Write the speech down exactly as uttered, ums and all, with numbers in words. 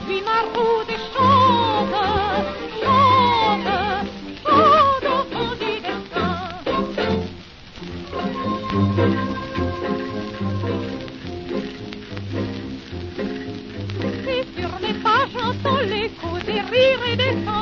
suis maraude et chante, chante, chante au fond du destin. Et sur mes pas j'entends l'écho des rires et des chants.